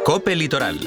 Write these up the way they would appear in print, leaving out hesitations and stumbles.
COPE Litoral.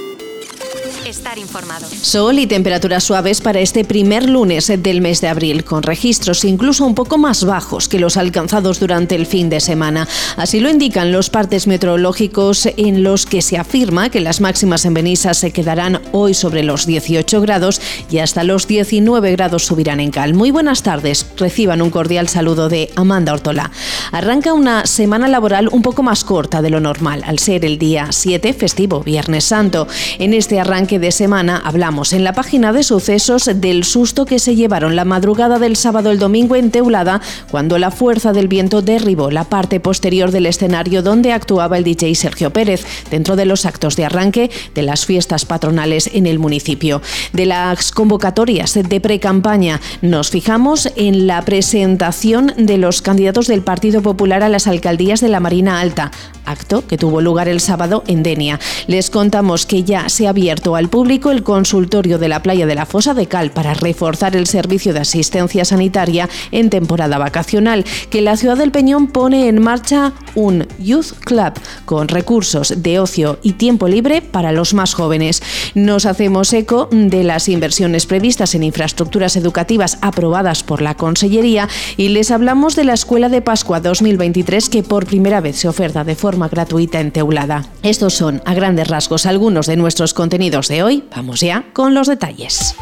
Estar informado. Sol y temperaturas suaves para este primer lunes del mes de abril, con registros incluso un poco más bajos que los alcanzados durante el fin de semana. Así lo indican los partes meteorológicos, en los que se afirma que las máximas en Benissa se quedarán hoy sobre los 18 grados y hasta los 19 grados subirán en Cal. Muy buenas tardes, reciban un cordial saludo de Amanda Ortola. Arranca una semana laboral un poco más corta de lo normal, al ser el día 7 festivo, Viernes Santo. En este arranque de semana hablamos en la página de sucesos del susto que se llevaron la madrugada del sábado el domingo en Teulada, cuando la fuerza del viento derribó la parte posterior del escenario donde actuaba el DJ Sergio Pérez, dentro de los actos de arranque de las fiestas patronales en el municipio. De las convocatorias de pre-campaña nos fijamos en la presentación de los candidatos del Partido Popular a las alcaldías de la Marina Alta, acto que tuvo lugar el sábado en Denia. Les contamos que ya se ha abierto al público el consultorio de la playa de la Fosa de Cal para reforzar el servicio de asistencia sanitaria en temporada vacacional, que la ciudad del Peñón pone en marcha un Youth Club con recursos de ocio y tiempo libre para los más jóvenes. Nos hacemos eco de las inversiones previstas en infraestructuras educativas aprobadas por la Consellería y les hablamos de la Escuela de Pascua 2023, que por primera vez se oferta de forma gratuita en Teulada. Estos son, a grandes rasgos, algunos de nuestros contenidos de hoy. Vamos ya con los detalles.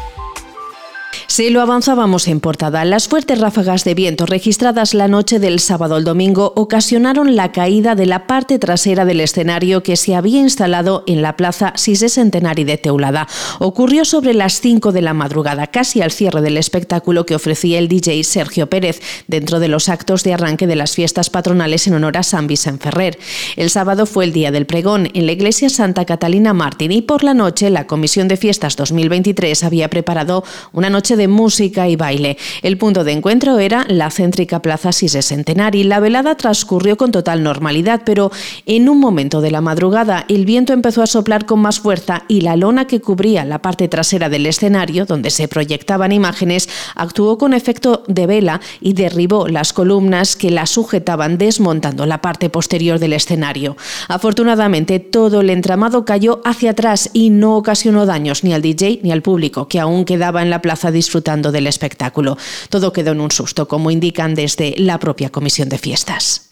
Se lo avanzábamos en portada. Las fuertes ráfagas de viento registradas la noche del sábado al domingo ocasionaron la caída de la parte trasera del escenario que se había instalado en la plaza Sisé Centenari de Teulada. Ocurrió sobre las 5 de la madrugada, casi al cierre del espectáculo que ofrecía el DJ Sergio Pérez, dentro de los actos de arranque de las fiestas patronales en honor a San Vicent Ferrer. El sábado fue el día del pregón en la iglesia Santa Catalina Mártir y por la noche la Comisión de Fiestas 2023 había preparado una noche de música y baile. El punto de encuentro era la céntrica plaza Sisé Centenari. La velada transcurrió con total normalidad, pero en un momento de la madrugada el viento empezó a soplar con más fuerza y la lona que cubría la parte trasera del escenario, donde se proyectaban imágenes, actuó con efecto de vela y derribó las columnas que la sujetaban, desmontando la parte posterior del escenario. Afortunadamente, todo el entramado cayó hacia atrás y no ocasionó daños ni al DJ ni al público, que aún quedaba en la plaza disfrutando del espectáculo. Todo quedó en un susto, como indican desde la propia Comisión de Fiestas.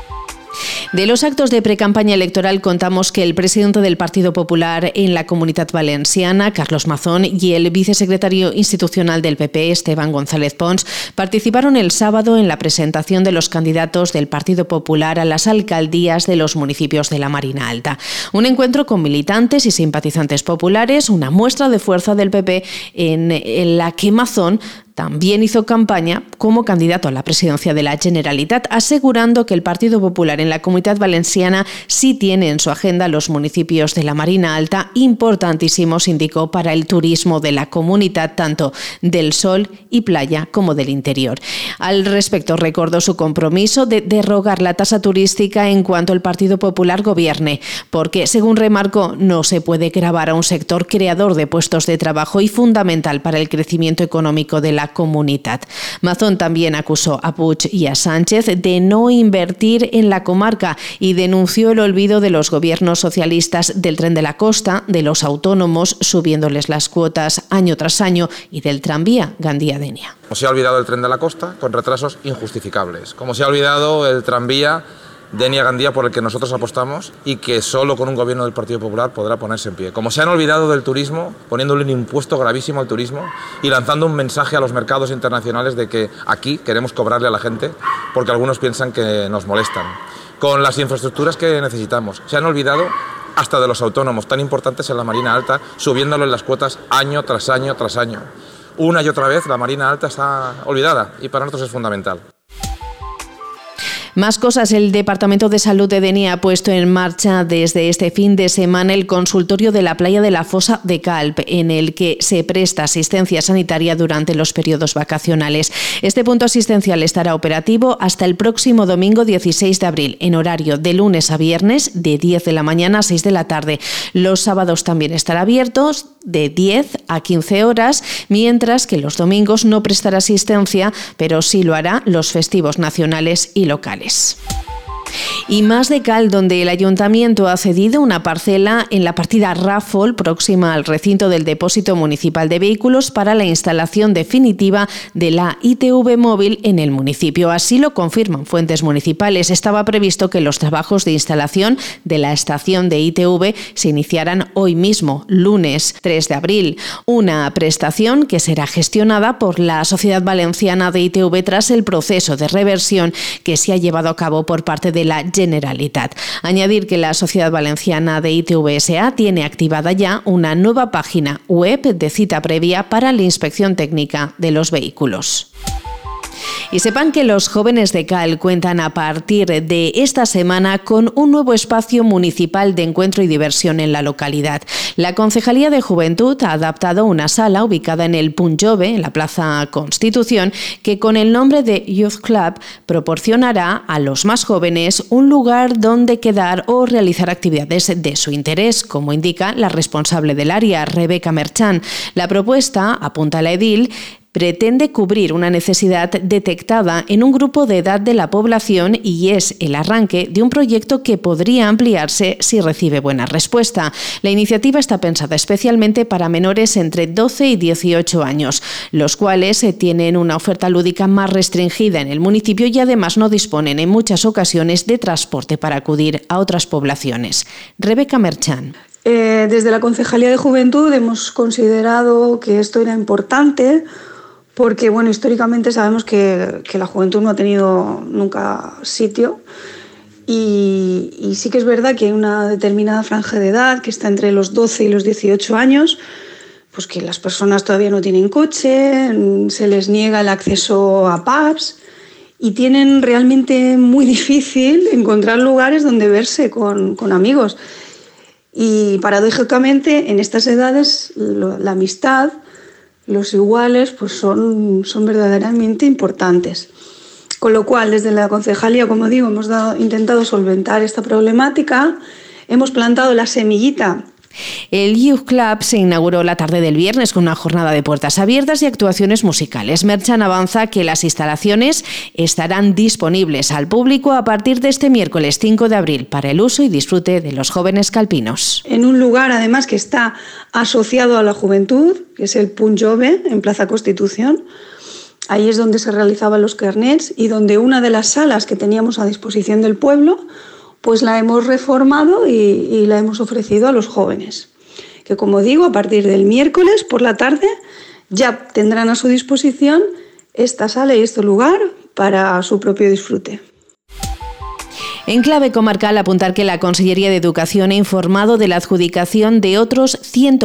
De los actos de precampaña electoral contamos que el presidente del Partido Popular en la Comunitat Valenciana, Carlos Mazón, y el vicesecretario institucional del PP, Esteban González Pons, participaron el sábado en la presentación de los candidatos del Partido Popular a las alcaldías de los municipios de la Marina Alta. Un encuentro con militantes y simpatizantes populares, una muestra de fuerza del PP en la que Mazón también hizo campaña como candidato a la presidencia de la Generalitat, asegurando que el Partido Popular en la Comunitat Valenciana sí tiene en su agenda los municipios de la Marina Alta, importantísimos, indicó, para el turismo de la comunidad, tanto del sol y playa como del interior. Al respecto, recordó su compromiso de derrogar la tasa turística en cuanto el Partido Popular gobierne, porque, según remarcó, no se puede gravar a un sector creador de puestos de trabajo y fundamental para el crecimiento económico de la comunidad. Mazón también acusó a Puig y a Sánchez de no invertir en la comarca y denunció el olvido de los gobiernos socialistas del Tren de la Costa, de los autónomos subiéndoles las cuotas año tras año y del tranvía Gandía-Denia. Como se ha olvidado el Tren de la Costa con retrasos injustificables, como se ha olvidado el tranvía Denia-Gandía, por el que nosotros apostamos y que solo con un gobierno del Partido Popular podrá ponerse en pie. Como se han olvidado del turismo, poniéndole un impuesto gravísimo al turismo y lanzando un mensaje a los mercados internacionales de que aquí queremos cobrarle a la gente porque algunos piensan que nos molestan. Con las infraestructuras que necesitamos. Se han olvidado hasta de los autónomos, tan importantes en la Marina Alta, subiéndoles las cuotas año tras año tras año. Una y otra vez la Marina Alta está olvidada y para nosotros es fundamental. Más cosas. El Departamento de Salud de Denia ha puesto en marcha desde este fin de semana el consultorio de la playa de la Fosa de Calp, en el que se presta asistencia sanitaria durante los periodos vacacionales. Este punto asistencial estará operativo hasta el próximo domingo 16 de abril, en horario de lunes a viernes, de 10 de la mañana a 6 de la tarde. Los sábados también estará abiertos de 10 a 15 horas, mientras que los domingos no prestará asistencia, pero sí lo hará los festivos nacionales y locales. Y más de Cal, donde el ayuntamiento ha cedido una parcela en la partida Rafol, próxima al recinto del depósito municipal de vehículos, para la instalación definitiva de la ITV móvil en el municipio. Así lo confirman fuentes municipales. Estaba previsto que los trabajos de instalación de la estación de ITV se iniciaran hoy mismo, lunes 3 de abril. Una prestación que será gestionada por la Sociedad Valenciana de ITV tras el proceso de reversión que se ha llevado a cabo por parte de la Generalitat. Añadir que la Sociedad Valenciana de ITV S.A. tiene activada ya una nueva página web de cita previa para la inspección técnica de los vehículos. Y sepan que los jóvenes de Cal cuentan a partir de esta semana con un nuevo espacio municipal de encuentro y diversión en la localidad. La Concejalía de Juventud ha adaptado una sala ubicada en el Punt Jove, en la Plaza Constitución, que con el nombre de Youth Club proporcionará a los más jóvenes un lugar donde quedar o realizar actividades de su interés, como indica la responsable del área, Rebeca Merchan. La propuesta, apunta la edil, pretende cubrir una necesidad detectada en un grupo de edad de la población y es el arranque de un proyecto que podría ampliarse si recibe buena respuesta. La iniciativa está pensada especialmente para menores entre 12 y 18 años, los cuales tienen una oferta lúdica más restringida en el municipio y además no disponen en muchas ocasiones de transporte para acudir a otras poblaciones. Rebeca Merchan. Desde la Concejalía de Juventud hemos considerado que esto era importante porque, bueno, históricamente sabemos que la juventud no ha tenido nunca sitio y sí que es verdad que hay una determinada franja de edad que está entre los 12 y los 18 años, pues que las personas todavía no tienen coche, se les niega el acceso a pubs y tienen realmente muy difícil encontrar lugares donde verse con amigos. Y paradójicamente en estas edades la amistad, los iguales, pues son verdaderamente importantes. Con lo cual, desde la Concejalía, como digo, hemos intentado solventar esta problemática, hemos plantado la semillita. El Youth Club se inauguró la tarde del viernes con una jornada de puertas abiertas y actuaciones musicales. Merchan avanza que las instalaciones estarán disponibles al público a partir de este miércoles 5 de abril para el uso y disfrute de los jóvenes calpinos. En un lugar, además, que está asociado a la juventud, que es el Punt Jove, en Plaza Constitución. Ahí es donde se realizaban los carnets y donde una de las salas que teníamos a disposición del pueblo pues la hemos reformado y la hemos ofrecido a los jóvenes, que como digo, a partir del miércoles por la tarde ya tendrán a su disposición esta sala y este lugar para su propio disfrute. En clave comarcal, apuntar que la Consellería de Educación ha informado de la adjudicación de otros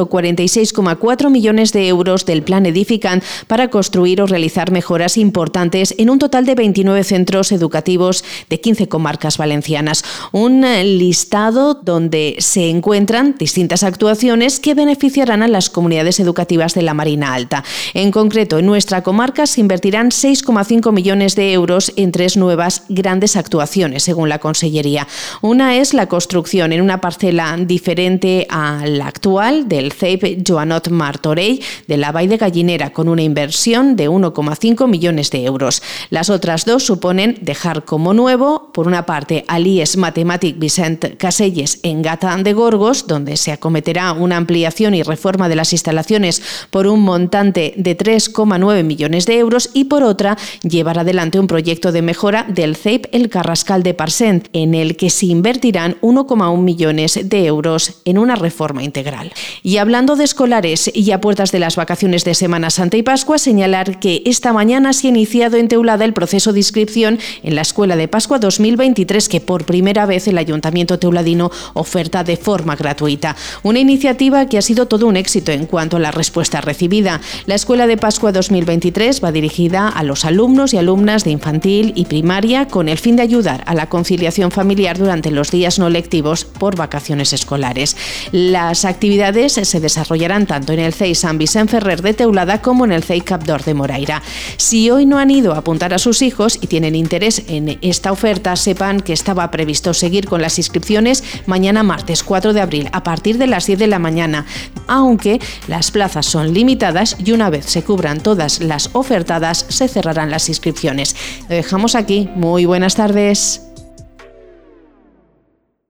146,4 millones de euros del Plan Edificant para construir o realizar mejoras importantes en un total de 29 centros educativos de 15 comarcas valencianas. Un listado donde se encuentran distintas actuaciones que beneficiarán a las comunidades educativas de la Marina Alta. En concreto, en nuestra comarca se invertirán 6,5 millones de euros en 3 nuevas grandes actuaciones, según la Consellería. Una es la construcción en una parcela diferente a la actual del CEIP Joanot Martorell de la Vall de Gallinera, con una inversión de 1,5 millones de euros. Las otras dos suponen dejar como nuevo, por una parte, al IES Matemàtic Vicent Caselles en Gata de Gorgos, donde se acometerá una ampliación y reforma de las instalaciones por un montante de 3,9 millones de euros, y por otra, llevar adelante un proyecto de mejora del CEIP El Carrascal de Parcent, en el que se invertirán 1,1 millones de euros en una reforma integral. Y hablando de escolares y a puertas de las vacaciones de Semana Santa y Pascua, señalar que esta mañana se ha iniciado en Teulada el proceso de inscripción en la Escuela de Pascua 2023, que por primera vez el Ayuntamiento teuladino oferta de forma gratuita. Una iniciativa que ha sido todo un éxito en cuanto a la respuesta recibida. La Escuela de Pascua 2023 va dirigida a los alumnos y alumnas de infantil y primaria con el fin de ayudar a la conciliación familiar durante los días no lectivos por vacaciones escolares. Las actividades se desarrollarán tanto en el CEI Sant Vicent Ferrer de Teulada como en el CEI Capdor de Moraira. Si hoy no han ido a apuntar a sus hijos y tienen interés en esta oferta, sepan que estaba previsto seguir con las inscripciones mañana martes 4 de abril a partir de las 10 de la mañana, aunque las plazas son limitadas y una vez se cubran todas las ofertadas se cerrarán las inscripciones. Lo dejamos aquí. Muy buenas tardes.